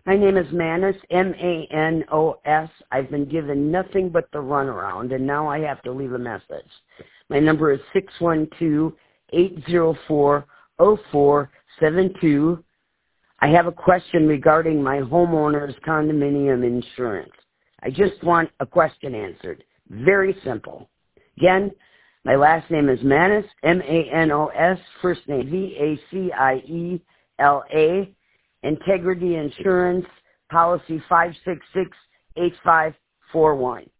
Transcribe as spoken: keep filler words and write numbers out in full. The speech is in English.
My name is Manos, M A N O S. I've been given nothing but the runaround, and now I have to leave a message. My number is six one two, eight zero four, zero four seven two. I have a question regarding my homeowner's condominium insurance. I just want a question answered. Very simple. Again, my last name is Manos, M A N O S, first name V A C I E L A, Integrity Insurance, policy five six six, eight five four one.